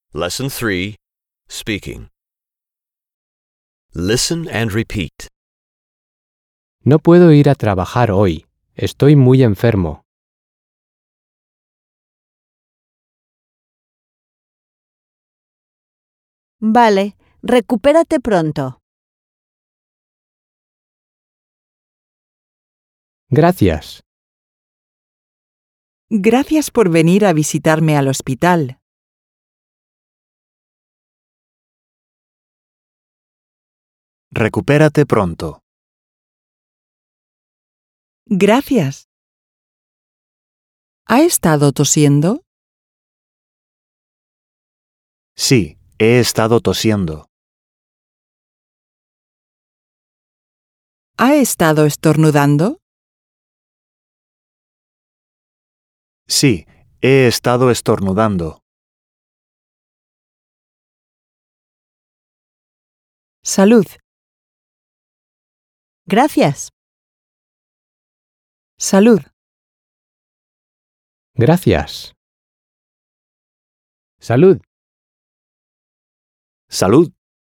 Lesson 3. Speaking. Listen and repeat. No puedo ir a trabajar hoy. Estoy muy enfermo. Vale, recupérate pronto. Gracias. Gracias por venir a visitarme al hospital. Recupérate pronto. Gracias. ¿Ha estado tosiendo? Sí, he estado tosiendo. ¿Ha estado estornudando? Sí, he estado estornudando. Salud. Gracias. Salud. Gracias. Salud. Salud.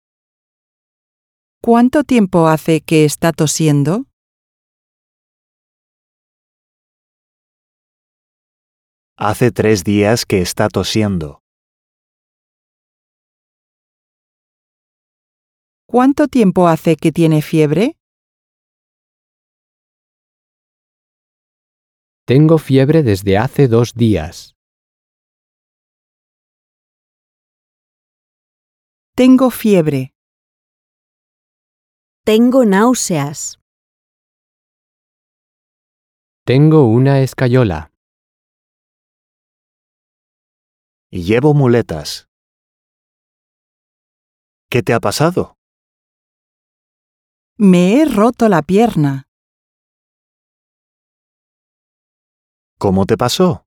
¿Cuánto tiempo hace que está tosiendo? Hace 3 días que está tosiendo. ¿Cuánto tiempo hace que tiene fiebre? Tengo fiebre desde hace 2 días. Tengo fiebre. Tengo náuseas. Tengo una escayola. Llevo muletas. ¿Qué te ha pasado? Me he roto la pierna. ¿Cómo te pasó?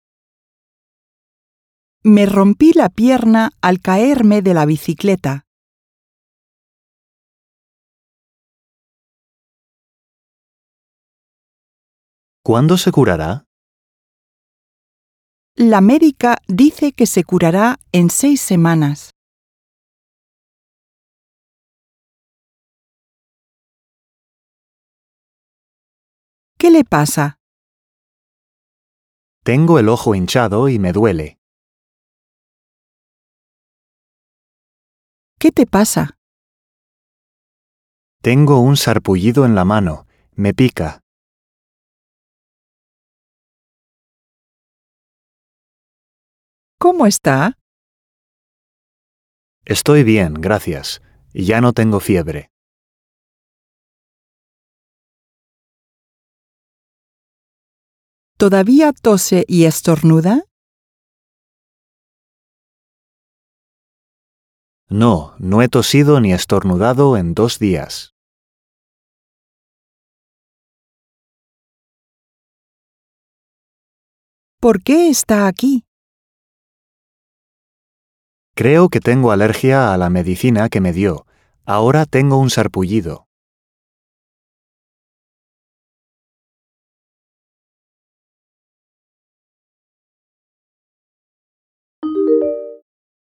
Me rompí la pierna al caerme de la bicicleta. ¿Cuándo se curará? La médica dice que se curará en 6 semanas. ¿Qué le pasa? Tengo el ojo hinchado y me duele. ¿Qué te pasa? Tengo un sarpullido en la mano. Me pica. ¿Cómo está? Estoy bien, gracias. Ya no tengo fiebre. ¿Todavía tose y estornuda? No, no he tosido ni estornudado en 2 días. ¿Por qué está aquí? Creo que tengo alergia a la medicina que me dio. Ahora tengo un sarpullido.